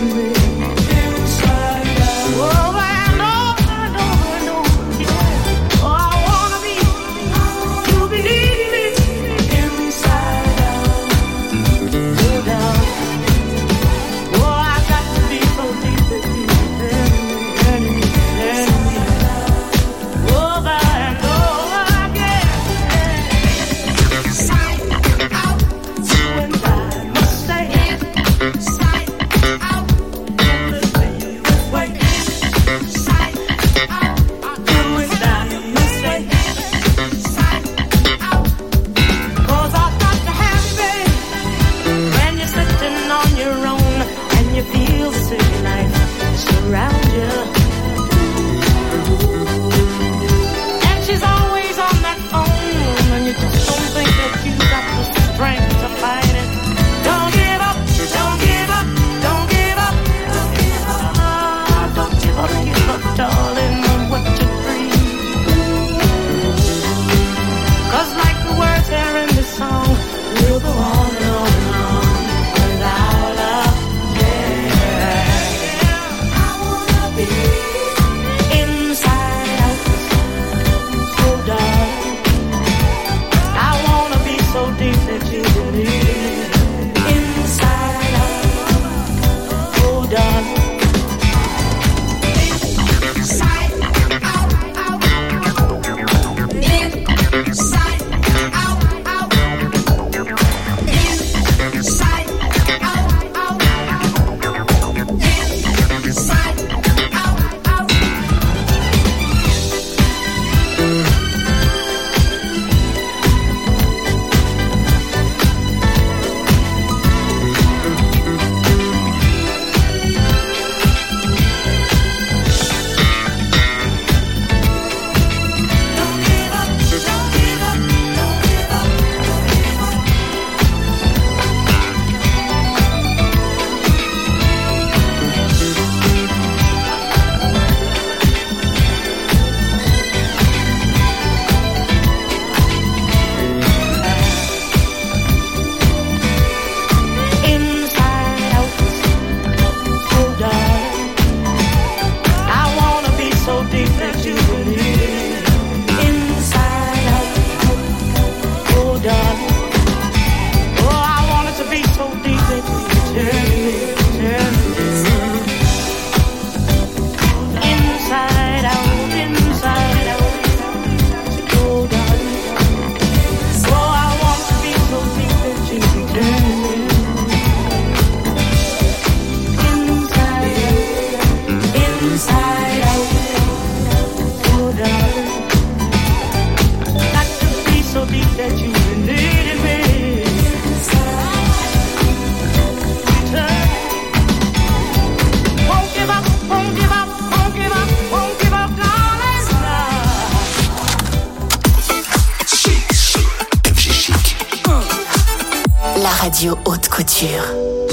Radio Haute Couture.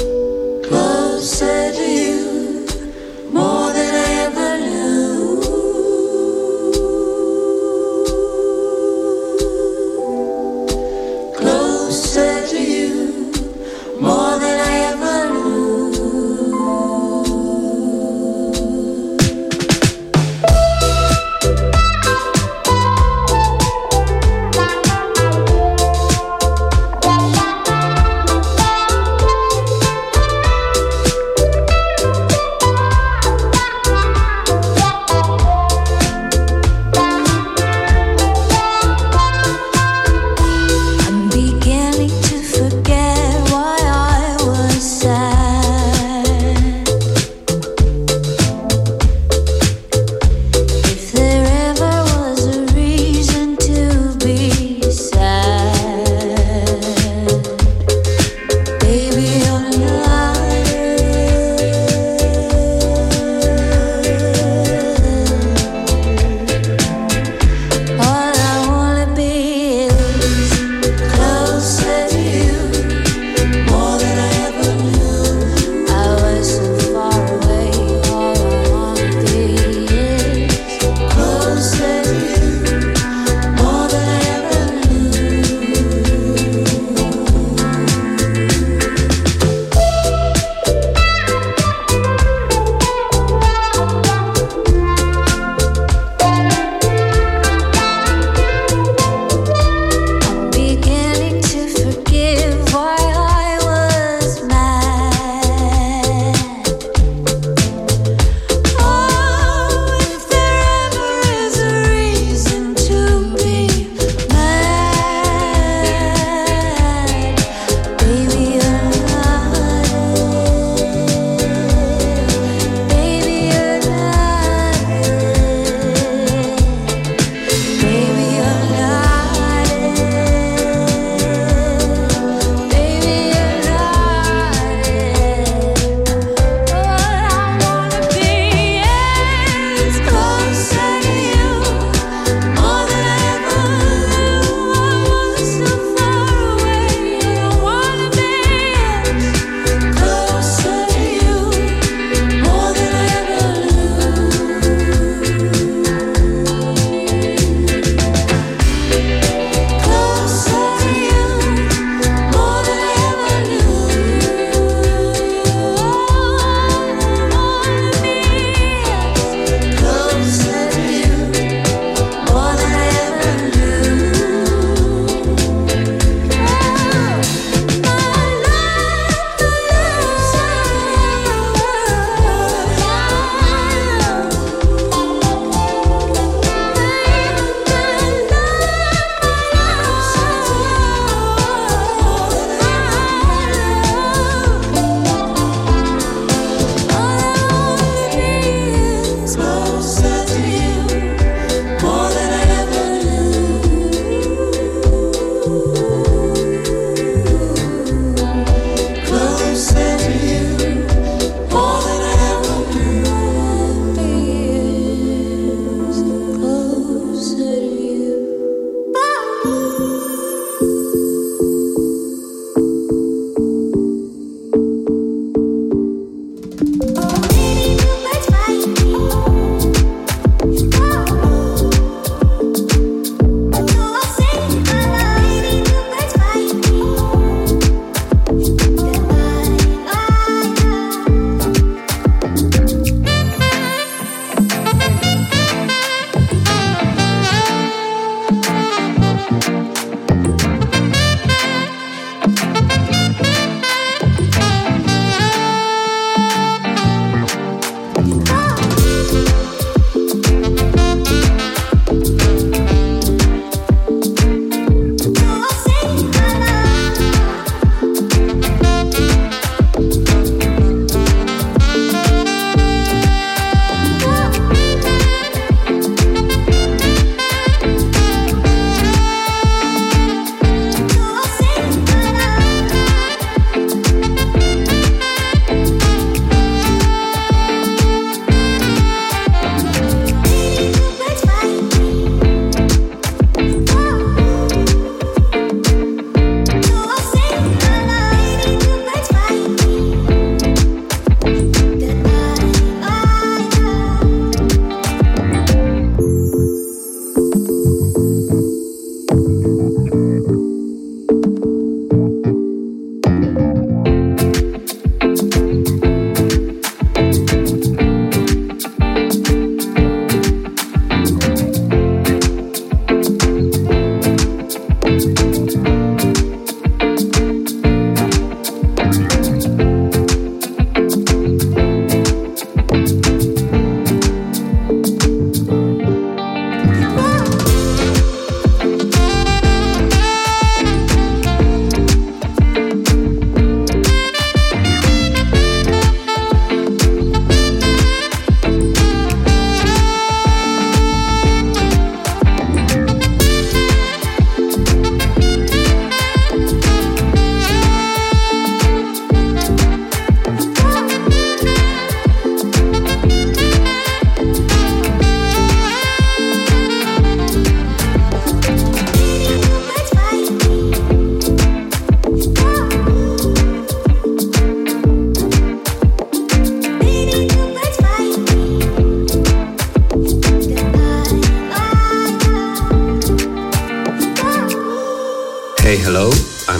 Closer to you, more than I ever knew. Closer to you, more than I ever knew.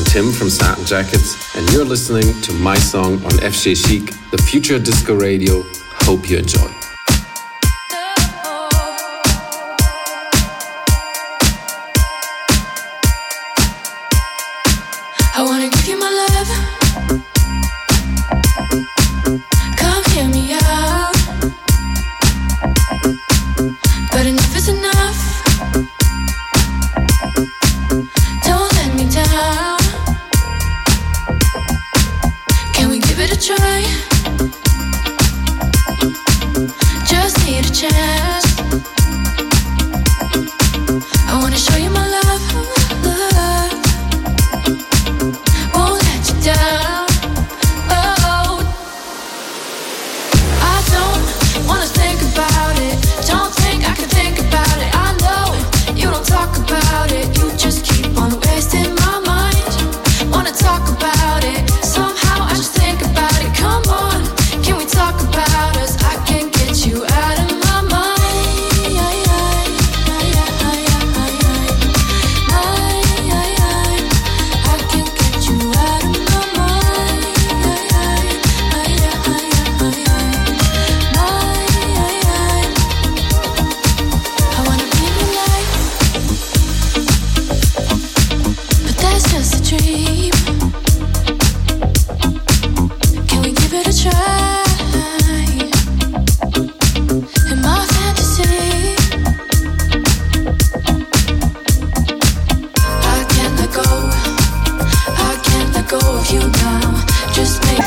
Tim from Satin Jackets, and you're listening to my song on FG Chic, the Future Disco Radio. Hope you enjoy. I wanna give you my love. Come hear me out. But enough is enough. Don't let me down. Can we give it a try? Just need a chance. I wanna show you my love, love. Won't let you down. Oh, I don't wanna think about it. Don't think I can think about it. I know you don't talk about it. You just keep on wasting my mind. Wanna talk about it. Somehow I just think about it. Come on, can we talk about us? I can't get you out of my mind. I can't get you out of my mind. I wanna be in your life, but that's just a dream. Can we give it a try? In my fantasy, I can't let go. I can't let go of you now. Just make.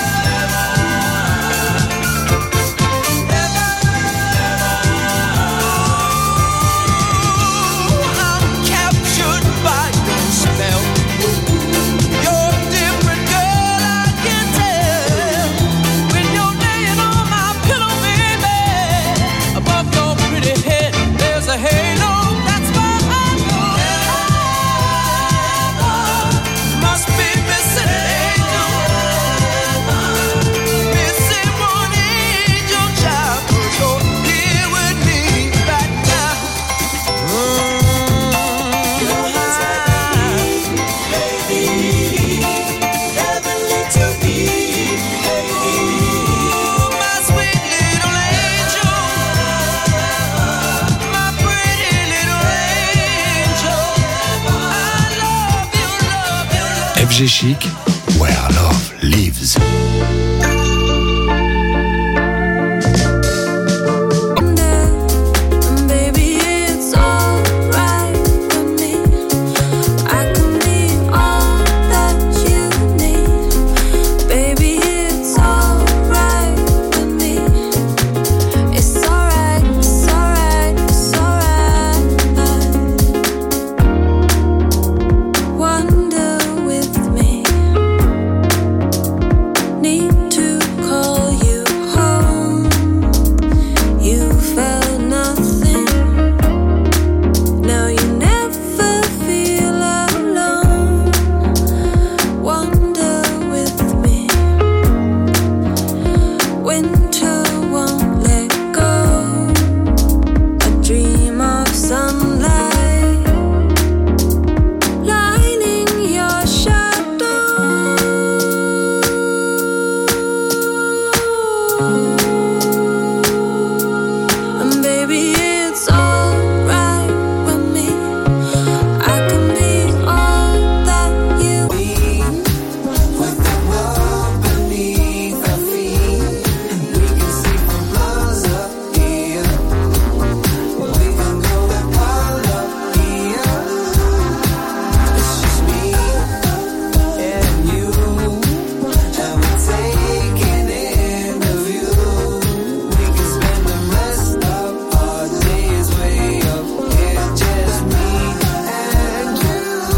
I'm captured by your spell. You're a different girl, I can tell. When you're laying on my pillow, baby, above your pretty head, there's a halo. That's why I know must be missing an angel. Missing one angel child, 'cause you're here with me right now. You're high, baby, heavenly to me, baby. My sweet little angel, my pretty little angel. I love you, love you, love you. FG Chic, where love lives. Baby, it's alright with me. I can be all that you need. Baby, it's alright with me. It's alright, it's alright, it's alright. Wander with me. Need to call you home. You felt nothing. Now you never feel alone. Wander with me. Winter won't let go. A dream of sunlight lining your shadow. And baby, it's alright with me. I can be all that you need. With the world beneath our feet, we can see from miles up here. We can go all up here. It's just me and you, and we're taking in the view. We can spend the rest of our days way up here, just me and you.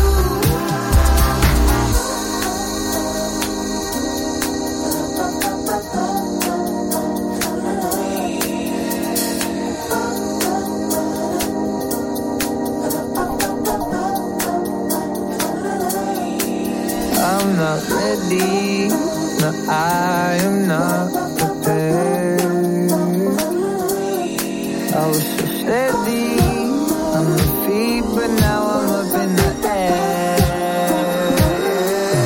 I'm not ready, no, I am not prepared. I was so steady on my feet, but now I'm up in the air.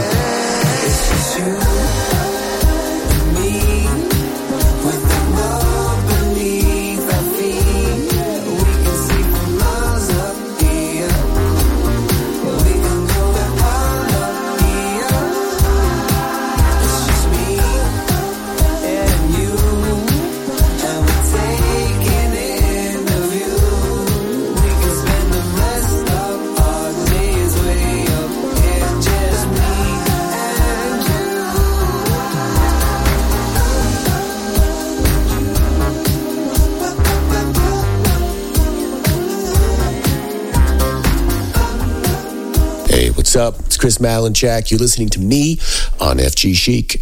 What's up? It's Chris Malinchak. You're listening to me on FG Chic.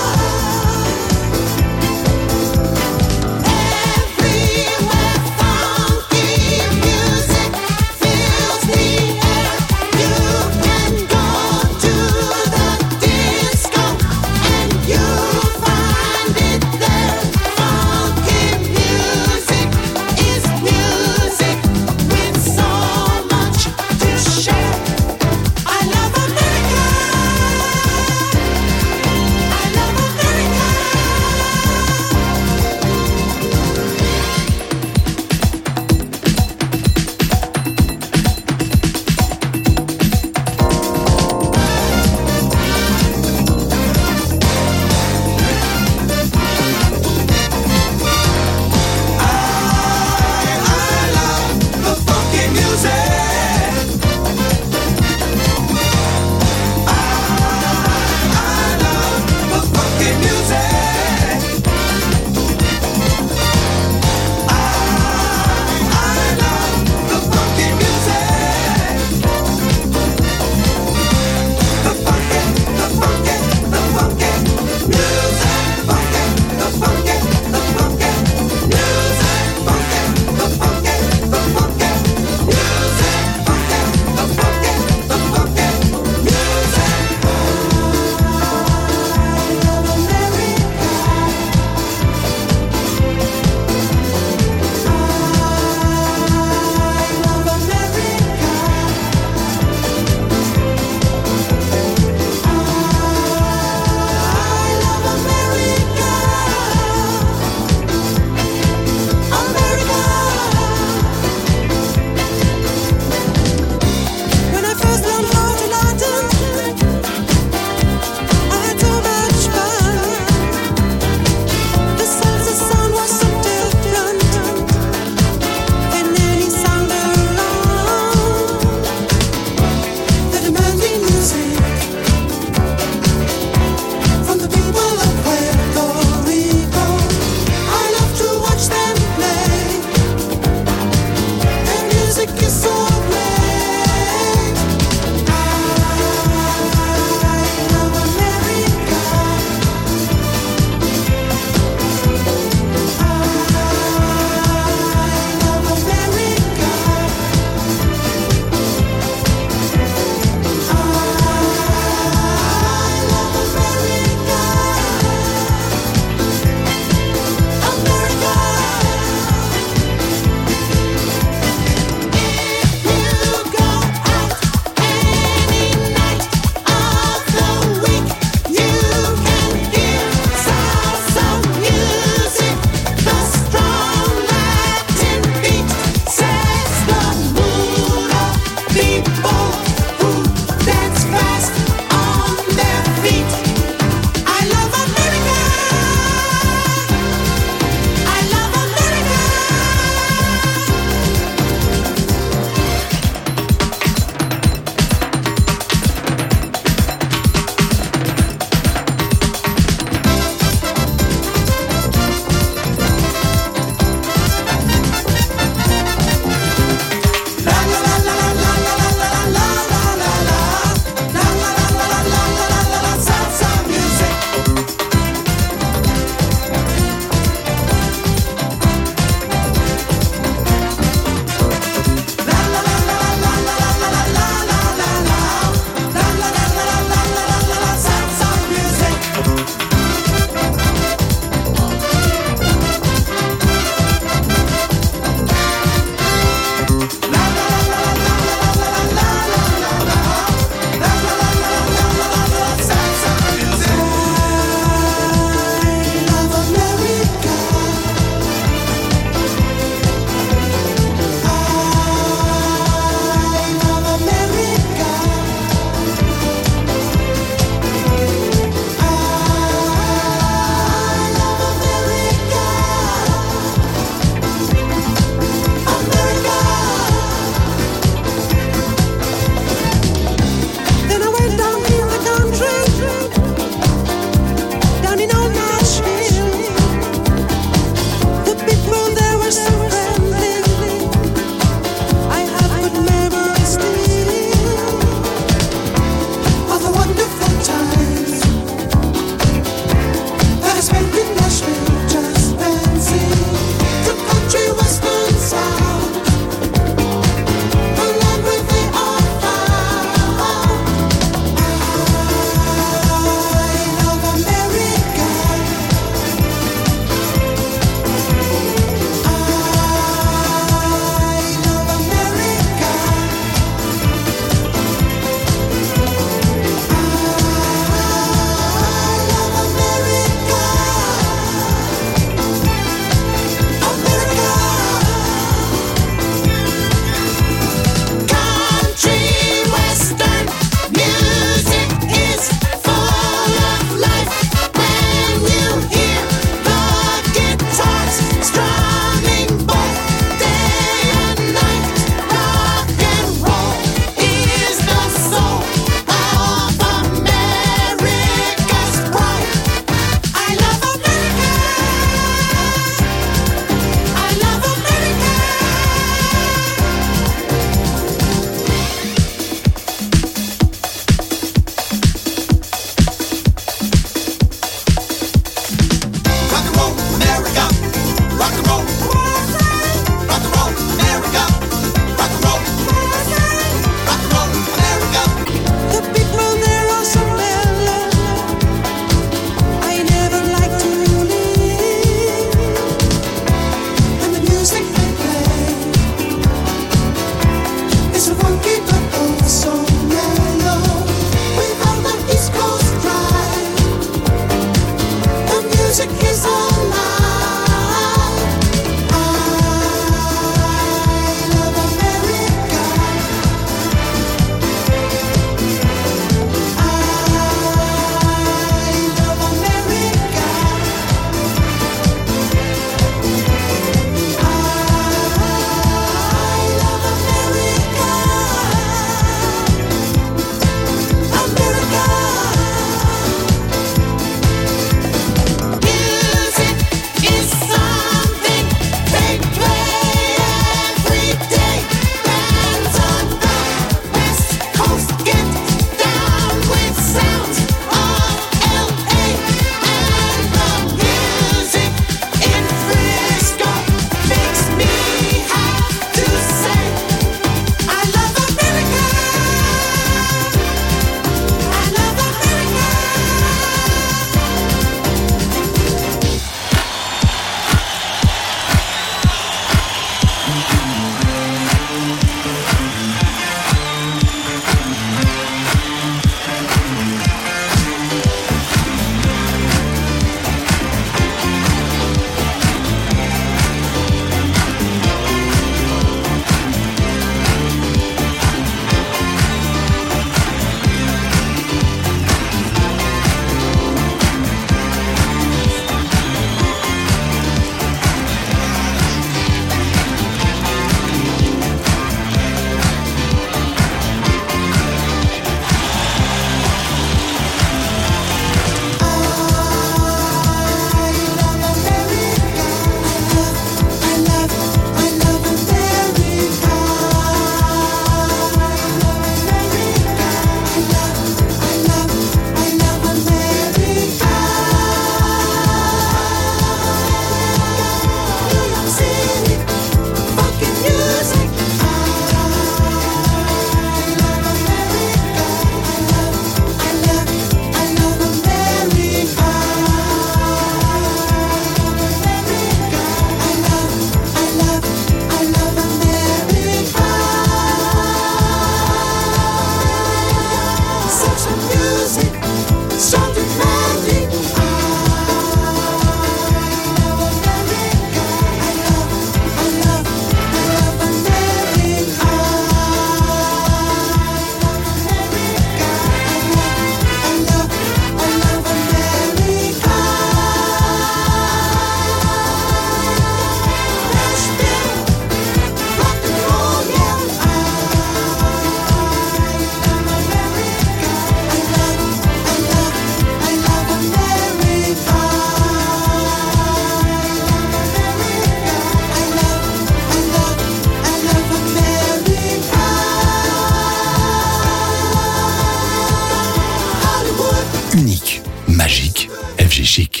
unique, magique, FG Chic.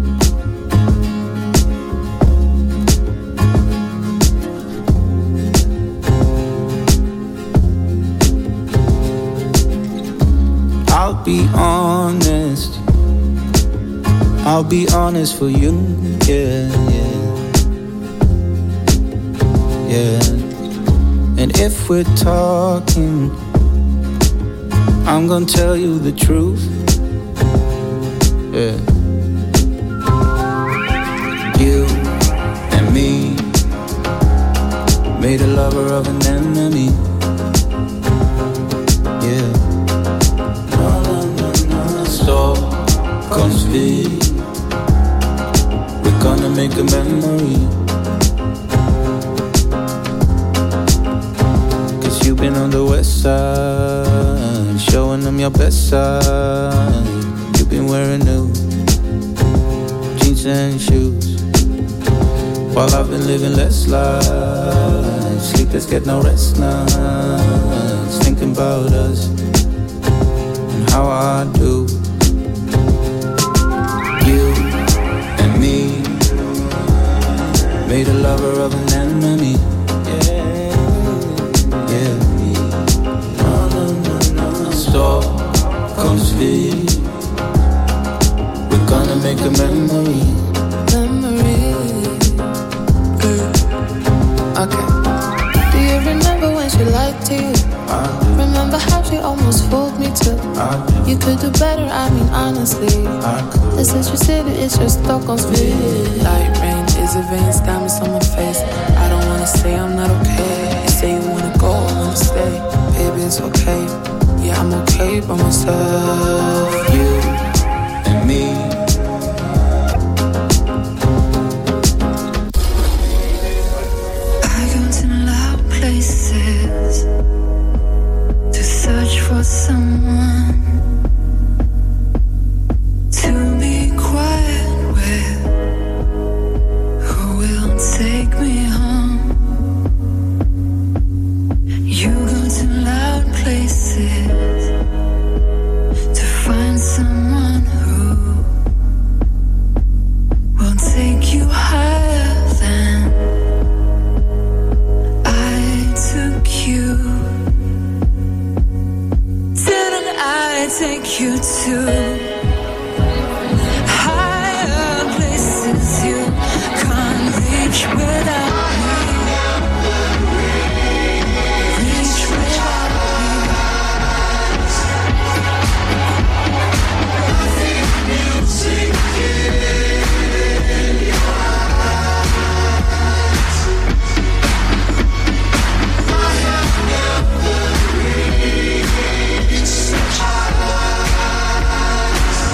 I'll be honest for you, yeah. And if we're talking, I'm gonna tell you the truth, yeah. You and me made a lover of an enemy, yeah. Stockholm speed, we're gonna make a memory. Cause you've been on the west side, showing them your best side. You've been wearing new jeans and shoes, while I've been living less lives. Sleepless, get no rest nights, thinking about us and how I do. You and me made a lover of an enemy, yeah. Stockholm speed, we're gonna make a memory. Okay. Do you remember when she lied to you? Remember how she almost fooled me too? You could do better, I mean honestly. This is your city, it's your Stockholm speed. Light rain is a veins, diamonds on my face. I don't wanna say I'm not okay. You say you wanna go, I wanna stay. Baby, it's okay. Yeah, I'm okay by myself. You and me. Places to search for someone to be quiet with, who will take me home. You go to loud places to find someone who will take you higher than you. Didn't I take you to higher places you can't reach without me? Reach without me. Music in your eyes.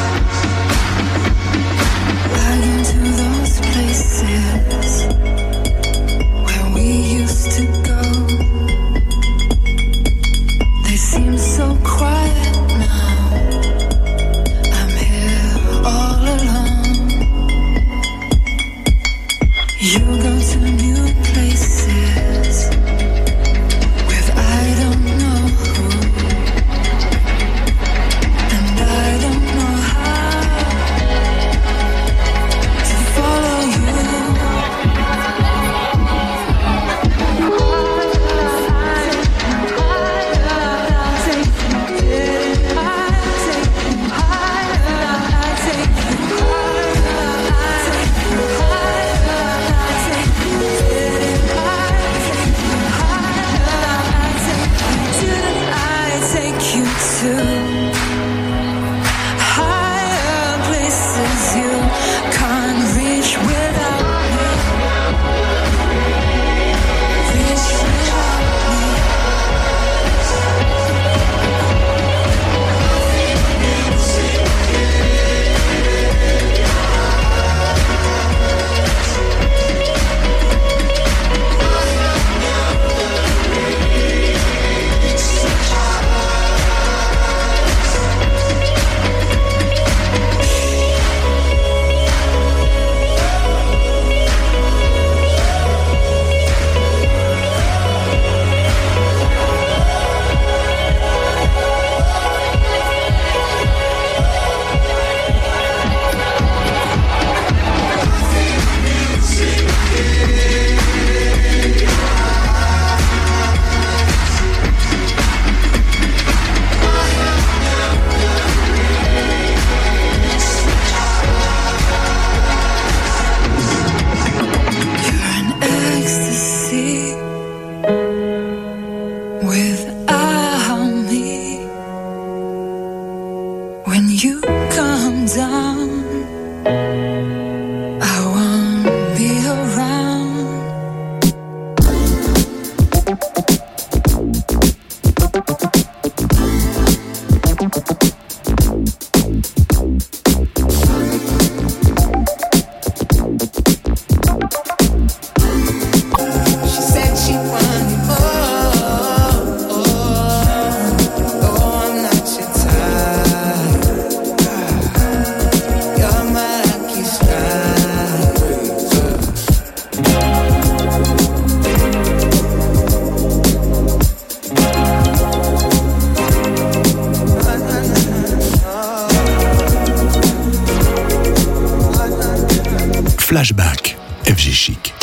When you come down, I won't be around. She said she wanted more. Oh, I'm not your type. You're my lucky strike. Flashback, FG Chic.